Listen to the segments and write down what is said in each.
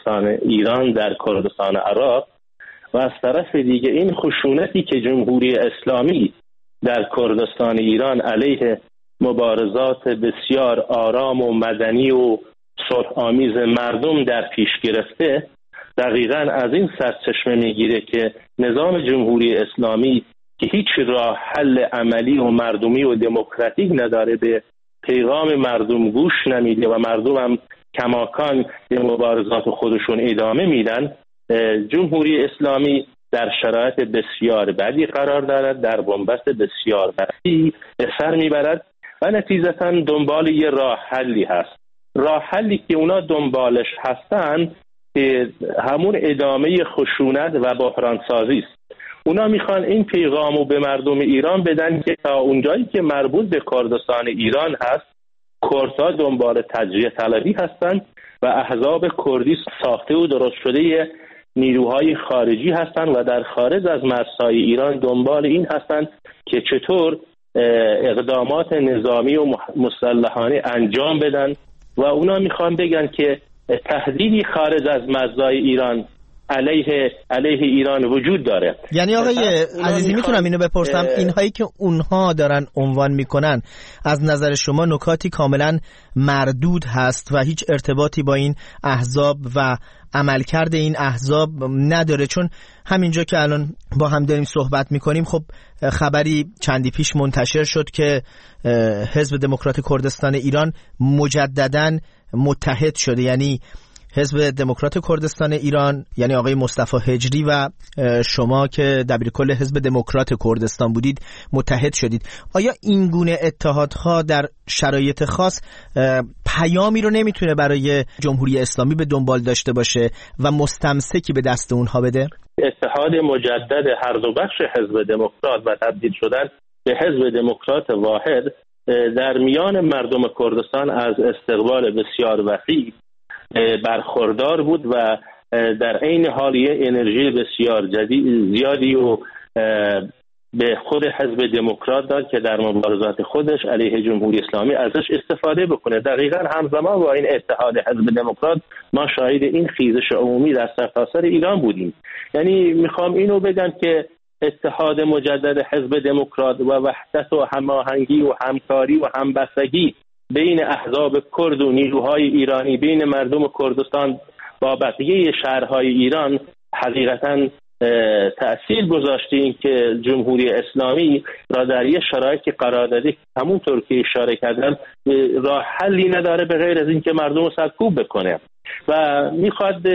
کردستان ایران در کردستان عراق و از طرف دیگه این خشونتی که جمهوری اسلامی در کردستان ایران علیه مبارزات بسیار آرام و مدنی و صلح‌آمیز مردم در پیش گرفته، دقیقاً از این سرچشمه میگیره که نظام جمهوری اسلامی که هیچ راه حل عملی و مردمی و دموکراتیک نداره، به پیغام مردم گوش نمیده و مردم هم کماکان به مبارزات خودشون ادامه میدن. جمهوری اسلامی در شرایط بسیار بدی قرار دارد، در بنبست بسیار بدی به سر میبرد و نتیجتاً دنبال یه راه حلی هست. راه حلی که اونا دنبالش هستن که همون ادامه خشونت و بحران سازی است. اونا میخوان این پیغامو به مردم ایران بدن که تا اونجایی که مربوط به کردستان ایران هست، کردها دنبال تجزیه طلبی هستند و احزاب کردی ساخته و درست شده نیروهای خارجی هستند و در خارج از مرزهای ایران دنبال این هستند که چطور اقدامات نظامی و مسلحانه انجام بدن و اونا میخوان بگن که تهدیدی خارج از مرزهای ایران علیه ایران وجود داره. یعنی آقای عزیزی میتونم اینو بپرسم، اینهایی که اونها دارن عنوان میکنن از نظر شما نکاتی کاملا مردود هست و هیچ ارتباطی با این احزاب و عملکرد این احزاب نداره؟ چون همینجا که الان با هم داریم صحبت میکنیم، خب خبری چندی پیش منتشر شد که حزب دموکرات کردستان ایران مجدداً متحد شده، یعنی حزب دموکرات کردستان ایران، یعنی آقای مصطفی هجری و شما که دبیرکل حزب دموکرات کردستان بودید متحد شدید. آیا این گونه اتحادها در شرایط خاص پیامی رو نمیتونه برای جمهوری اسلامی به دنبال داشته باشه و مستمسکی به دست اونها بده؟ اتحاد مجدد هر دو بخش حزب دموکرات و تبدیل شدن به حزب دموکرات واحد در میان مردم کردستان از استقبال بسیار وسیع برخوردار بود و در عین حال یه انرژی بسیار زیادی و به خود حزب دموکرات داد که در مبارزات خودش علیه جمهوری اسلامی ازش استفاده بکنه. دقیقاً همزمان با این اتحاد حزب دموکرات ما شاهد این خیزش عمومی در سرتاسر ایران بودیم. یعنی میخوام اینو بگم که اتحاد مجدد حزب دموکرات و وحدت و هماهنگی و همکاری و همبستگی بین احزاب کرد و نیروهای ایرانی، بین مردم کردستان با بقیه شهرهای ایران حقیقتاً تأثیر گذاشته این که جمهوری اسلامی را در یک شرایطی قرار داده همونطور که اشاره کردم راه حلی نداره به غیر از این که مردم رو سرکوب بکنه و میخواد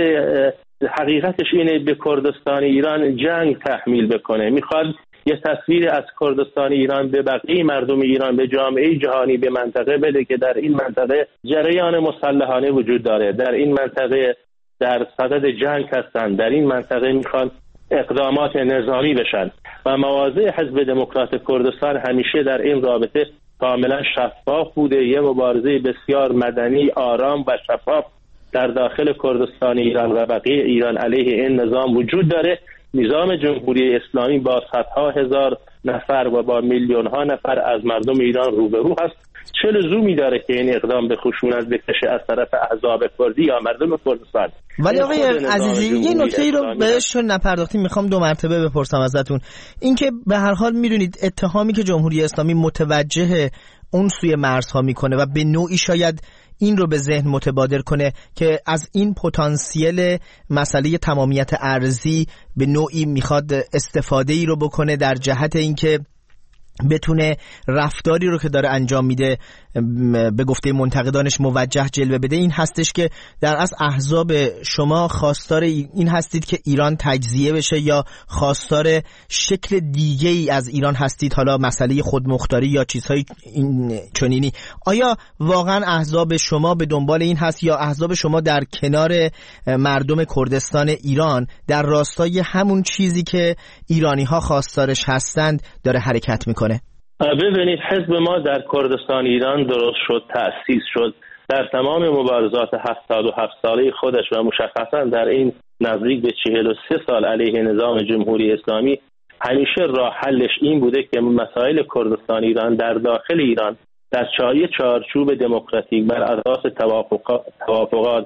حقیقتش اینه به کردستان ایران جنگ تحمیل بکنه، میخواد یه تصویر از کردستان ایران به بقیه مردم ایران، به جامعه جهانی، به منطقه بده که در این منطقه جریان مسلحانه وجود داره، در این منطقه در صدد جنگ هستند، در این منطقه میخوان اقدامات نظامی بشن و مواضع حزب دموکرات کردستان همیشه در این رابطه کاملا شفاف بوده. یه مبارزه بسیار مدنی، آرام و شفاف در داخل کردستان ایران و بقیه ایران علیه این نظام وجود داره. نظام جمهوری اسلامی با صدها هزار نفر و با میلیون ها نفر از مردم ایران روبرو هست. چه لزومی داره که این اقدام به خشونت بکشه از طرف احزاب کردی یا مردم کردستان؟ ولی آقای عزیزی یه نکته ای رو بهش نپرداختیم، میخوام دو مرتبه بپرسم ازتون. اینکه به هر حال میدونید اتهامی که جمهوری اسلامی متوجه اون سوی مرزها میکنه و به نوعی شاید این رو به ذهن متبادر کنه که از این پتانسیل مسئله تمامیت ارضی به نوعی میخواد استفاده ای رو بکنه در جهت اینکه بتونه رفتاری رو که داره انجام میده به گفته منتقدانش موجه جلوه بده. این هستش که در از احزاب شما خواستار این هستید که ایران تجزیه بشه یا خواستار شکل دیگه ای از ایران هستید، حالا مسئله خودمختاری یا چیزهای چنینی. آیا واقعا احزاب شما به دنبال این هست یا احزاب شما در کنار مردم کردستان ایران در راستای همون چیزی که ایرانی ها خواستارش هستند داره حرکت میکنه؟ ببینید، حزب ما در کردستان ایران درست شد، تأسیس شد در تمام مبارزات 77 ساله خودش و مشخصا در این نزدیک به 43 سال علیه نظام جمهوری اسلامی همیشه راه حلش این بوده که مسائل کردستان ایران در داخل ایران در چارچوب دموکراتیک بر اساس توافقات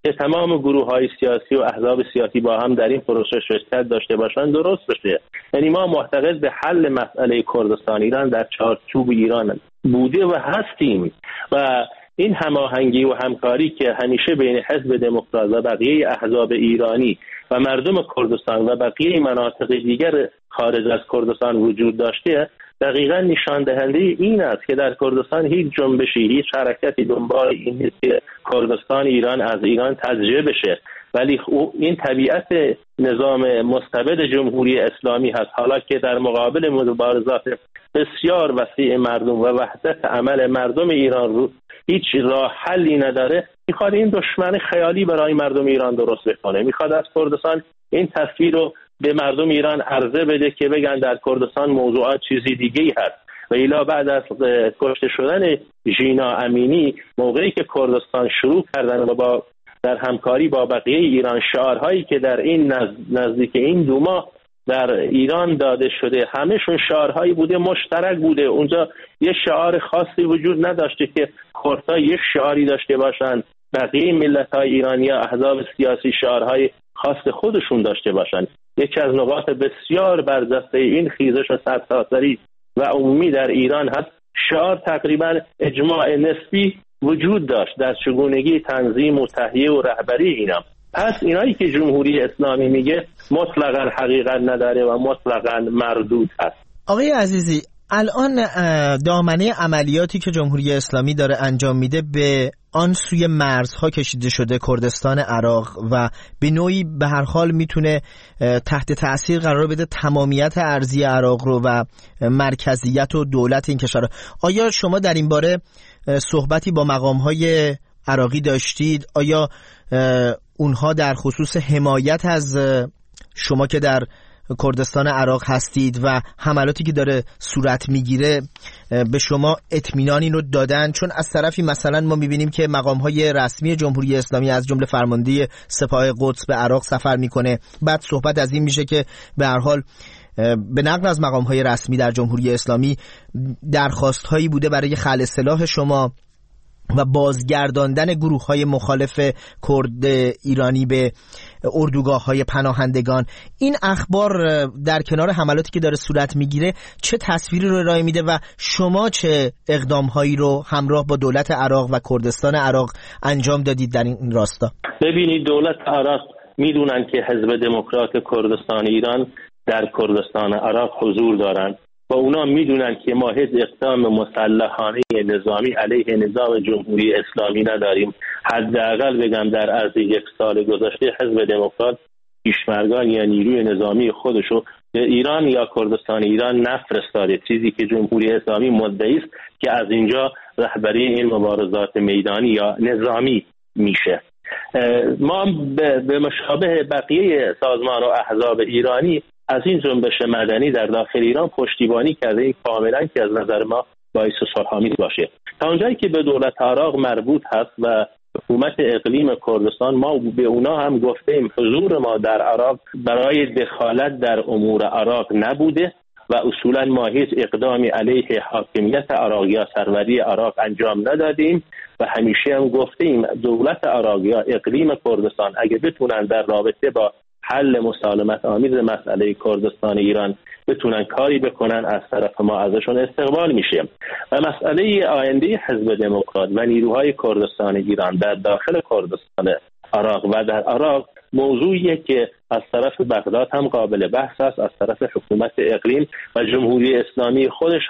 که تمام گروه‌های سیاسی و احزاب سیاسی با هم در این پروسه شرکت داشته باشند درست بشه. یعنی ما معتقد به حل مسئله کردستان ایران در چارچوب ایران بوده و هستیم و این هماهنگی و همکاری که همیشه بین حزب دموکرات و بقیه احزاب ایرانی و مردم کردستان و بقیه مناطق دیگر خارج از کردستان وجود داشته دقیقاً نشان دهنده این است که در کردستان هیچ جنبشی، هیچ حرکتی دنبال این نیست که کردستان ایران از ایران تجزیه بشه، ولی این طبیعت نظام مستبد جمهوری اسلامی هست. حالا که در مقابل مبارزات بسیار وسیع مردم و وحدت عمل مردم ایران رو هیچ راه حلی نداره، میخواد این دشمن خیالی برای مردم ایران درست بکنه، میخواد از کردستان این تصویر رو به مردم ایران عرضه بده که بگن در کردستان موضوعات چیزی دیگه‌ای هست. و الا بعد از کشته شدن ژینا امینی، موقعی که کردستان شروع کردن و در همکاری با بقیه ایران شعارهایی که در این نزدیک این 2 ماه در ایران داده شده همه‌شون شعارهایی بوده مشترک بوده. اونجا یه شعار خاصی وجود نداشته که کردها یک شعاری داشته باشند، بقیه ملت‌های ایرانی یا احزاب سیاسی شعارهای خاص خودشون داشته باشند. یکی از نقاط بسیار برجسته این خیزش سرتاسری و عمومی در ایران هست شعار تقریبا اجماع نسبی وجود داشت در چگونگی تنظیم و تهیه و رهبری اینا. پس اینایی که جمهوری اسلامی میگه مطلقاً حقیقت نداره و مطلقاً مردود هست. آقای عزیزی، الان دامنه عملیاتی که جمهوری اسلامی داره انجام میده به آن سوی مرزها کشیده شده، کردستان عراق، و به نوعی به هر حال میتونه تحت تأثیر قرار بده تمامیت ارضی عراق رو و مرکزیت و دولت این کشور. آیا شما در این باره صحبتی با مقام‌های عراقی داشتید؟ آیا اونها در خصوص حمایت از شما که در کردستان عراق هستید و حملاتی که داره صورت میگیره به شما اطمینانی رو دادن؟ چون از طرفی مثلا ما میبینیم که مقام‌های رسمی جمهوری اسلامی از جمله فرمانده سپاه قدس به عراق سفر میکنه، بعد صحبت از این میشه که به هر حال به نقل از مقام‌های رسمی در جمهوری اسلامی درخواست‌هایی بوده برای خلع سلاح شما و بازگرداندن گروه‌های مخالف کرد ایرانی به اردوگاه‌های پناهندگان. این اخبار در کنار حملاتی که داره صورت میگیره چه تصویری رو ارائه میده و شما چه اقدام‌هایی رو همراه با دولت عراق و کردستان عراق انجام دادید در این راستا؟ ببینید، دولت عراق میدونن که حزب دموکرات کردستان ایران در کردستان عراق حضور دارند و اونا میدونن که ما هیچ اقدام مسلحانه نظامی علیه نظام جمهوری اسلامی نداریم. حداقل بگم در عرض 1 سال گذشته حزب دموکرات پیشمرگان یا نیروی نظامی خودشو به ایران یا کردستان ایران نفرستاده، چیزی که جمهوری اسلامی مدعی است که از اینجا رهبری این مبارزات میدانی یا نظامی میشه. ما به مشابه بقیه سازمان و احزاب ایرانی از این جنبش مدنی در داخل ایران پشتیبانی کرده، این کاملا که از نظر ما باعث صلح‌آمیز باشه. تا اونجایی که به دولت عراق مربوط هست و حکومت اقلیم کردستان، ما به اونا هم گفتیم حضور ما در عراق برای دخالت در امور عراق نبوده و اصولا ما هیچ اقدامی علیه حاکمیت عراق یا سروری عراق انجام ندادیم و همیشه هم گفتیم دولت عراق یا اقلیم کردستان اگه بتونن در رابطه با حل مسالمت آمیز مسئله کردستان ایران بتونن کاری بکنن، از طرف ما ازشون استقبال میشه. و مسئله آینده حزب دموکرات و نیروهای کردستان ایران در داخل کردستان عراق و در عراق موضوعیه که از طرف بغداد هم قابل بحث است، از طرف حکومت اقلیم و جمهوری اسلامی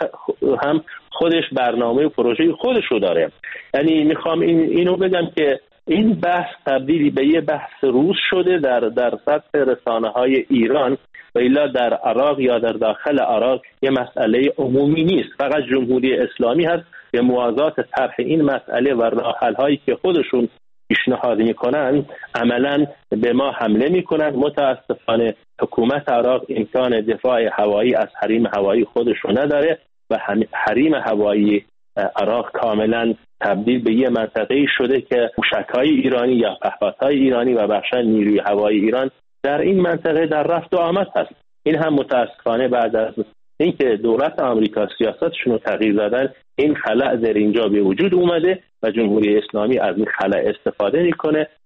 خودش برنامه و پروژه خودش رو داره. یعنی میخوام اینو بگم که این بحث تبدیلی به یه بحث روز شده در سطح رسانه‌های ایران و الا در عراق یا در داخل عراق یه مسئله عمومی نیست، فقط جمهوری اسلامی هست به موازات طرح این مسئله و راه‌حل‌هایی که خودشون پیشنهاد میکنن عملاً به ما حمله میکنن. متاسفانه حکومت عراق امکان دفاع هوایی از حریم هوایی خودش رو نداره و حریم هوایی عراق کاملا تبدیل به یه منطقه‌ای شده که موشک‌های ایرانی یا پهپادهای ایرانی و بخشن نیروی هوایی ایران در این منطقه در رفت و آمد هست. این هم متاسفانه بعد از اینکه دولت آمریکا سیاستشون رو تغییر دادن، این خلأ در اینجا به وجود اومده و جمهوری اسلامی از این خلأ استفاده میکنه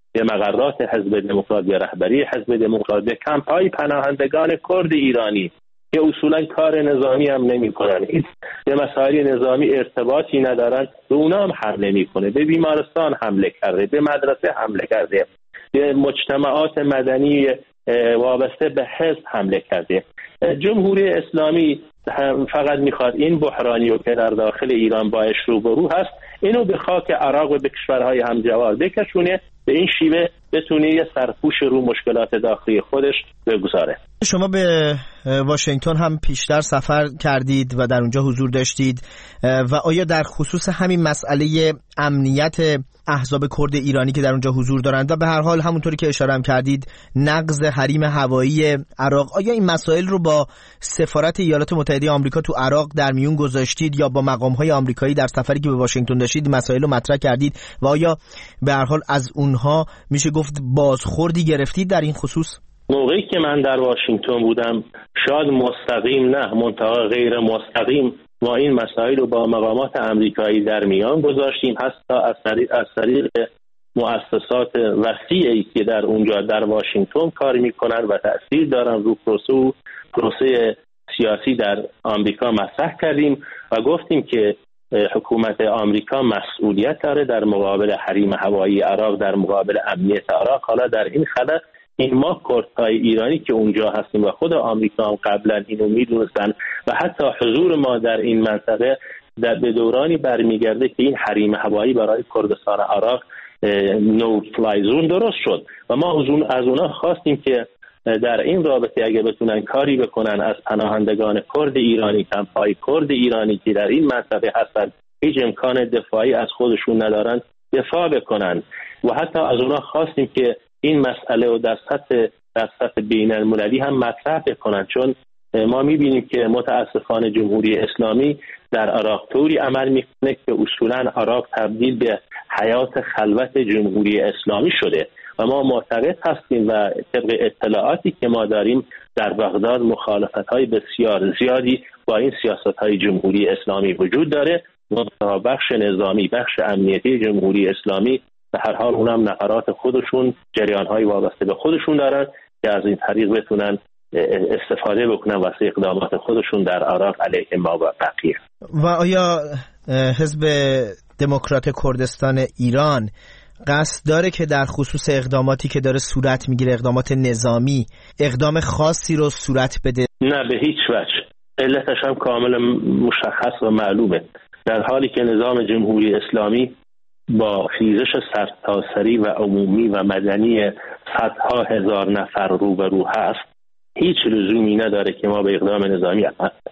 به مقرات حزب دموکرات، به رهبری حزب دموکرات، به کمپ‌های پناهندگان کرد ایرانی که اصولا کار نظامی هم نمی‌کنن، به مسائل نظامی ارتباطی ندارن، به اونا هم حمله می‌کنه، به بیمارستان حمله کرده، به مدرسه حمله کرده، به مجتمعات مدنی وابسته به حزب حمله کرده. جمهوری اسلامی فقط میخواد این بحرانی که در داخل ایران باش روبرو هست اینو به خاک عراق و به کشورهای همجوار بکشونه، به این شیوه بتونه یه سرپوش رو مشکلات داخلی خودش بگذاره. شما به واشنگتن هم پیشتر سفر کردید و در اونجا حضور داشتید و آیا در خصوص همین مسئله امنیت احزاب کرد ایرانی که در اونجا حضور دارند و به هر حال همونطوری که اشاره هم کردید نقض حریم هوایی عراق، آیا این مسائل رو با سفارت ایالات متحده آمریکا تو عراق در میون گذاشتید یا با مقام‌های آمریکایی در سفری که به واشنگتن داشتید مسائل رو مطرح کردید و آیا به هر حال از اونها میشه گفت بازخوردی گرفتید در این خصوص؟ موقعی که من در واشنگتن بودم شاید مستقیم نه منتها غیر مستقیم ما این مسائل رو با مقامات آمریکایی در میان گذاشتیم، حتی از طریق مؤسسات وسیعی که در اونجا در واشنگتن کار میکنن و تأثیر دارن رو پروسه سیاسی در آمریکا مطرح کردیم و گفتیم که حکومت آمریکا مسئولیت داره در مقابل حریم هوایی عراق، در مقابل امنیت عراق. حالا در این خلأ این ما کردهای ایرانی که اونجا هستیم و خود آمریکا هم قبلا اینو میدونستن و حتی حضور ما در این منطقه به دورانی برمیگرده که این حریم هوایی برای کردستان عراق نو فلای زون درست شد و ما از اونا خواستیم که در این رابطه اگه بتونن کاری بکنن از پناهندگان کرد ایرانی، کمپ‌های کرد ایرانی که در این منطقه هستن هیچ امکان دفاعی از خودشون ندارن دفاع بکنن و حتی از اونا خواستیم که این مسئله رو در سطح بین المللی هم مطرح بکنن، چون ما میبینیم که متاسفانه جمهوری اسلامی در عراق طوری عمل میکنه که اصولا عراق تبدیل به حیات خلوت جمهوری اسلامی شده و ما معتقد هستیم و طبق اطلاعاتی که ما داریم در بغداد مخالفت‌های بسیار زیادی با این سیاست‌های جمهوری اسلامی وجود داره و بخش نظامی، بخش امنیتی جمهوری اسلامی به هر حال اونم نفرات خودشون جریان‌های وابسته به خودشون دارن که از این طریق بتونن استفاده بکنن واسه اقدامات خودشون در عراق علیه ما و بقیه. و آیا حزب دموکرات کردستان ایران قصد داره که در خصوص اقداماتی که داره صورت میگیره، اقدامات نظامی، اقدام خاصی رو صورت بده؟ نه به هیچ وجه. علتش هم کاملا مشخص و معلومه. در حالی که نظام جمهوری اسلامی با خیزش سرتاسری و عمومی و مدنی صدها هزار نفر روبرو هست، هیچ لزومی نداره که ما به اقدام نظامی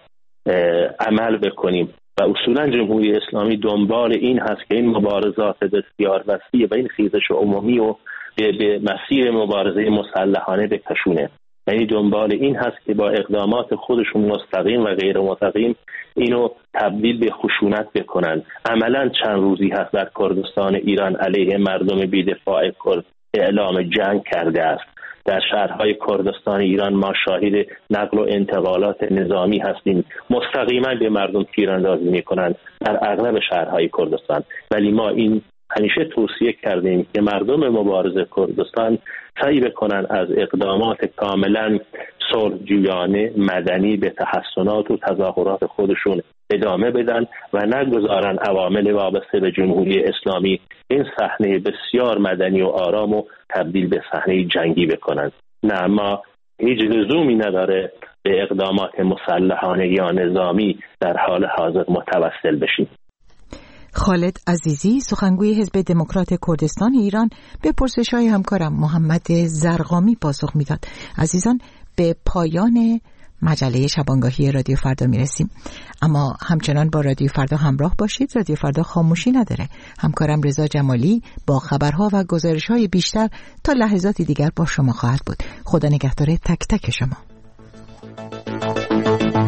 عمل بکنیم و اصولا جمهوری اسلامی دنبال این هست که این مبارزات بسیار وسیع و این خیزش عمومی رو به مسیر مبارزه مسلحانه بکشونه. یعنی دنبال این هست که با اقدامات خودشون مستقیم و غیر مستقیم اینو تبدیل به خشونت بکنن. عملا چند روزی هست در کردستان ایران علیه مردم بی‌دفاع کرد اعلام جنگ کرده است. در شهرهای کردستان ایران ما شاهد نقل و انتقالات نظامی هستیم، مستقیما به مردم تیراندازی میکنند در اغلب شهرهای کردستان. ولی ما این همیشه توصیه کردیم که مردم مبارز کردستان سعی بکنن از اقدامات کاملا صلح‌جویانه مدنی به تحسنات و تظاهرات خودشون ادامه بدن و نگذارن عوامل وابسته به جمهوری اسلامی این صحنه بسیار مدنی و آرام و تبدیل به صحنه جنگی بکنن. نه، ما هیچ لزومی نداره به اقدامات مسلحانه یا نظامی در حال حاضر متوسل بشیم. خالد عزیزی، سخنگوی حزب دموکرات کردستان ایران، به پرسش‌های همکارم محمد زرقامی پاسخ میداد. عزیزان، به پایان مجله شبانگاهی رادیو فردا میرسیم، اما همچنان با رادیو فردا همراه باشید. رادیو فردا خاموشی نداره. همکارم رضا جمالی با خبرها و گزارش‌های بیشتر تا لحظاتی دیگر با شما خواهد بود. خدا نگهدار تک تک شما.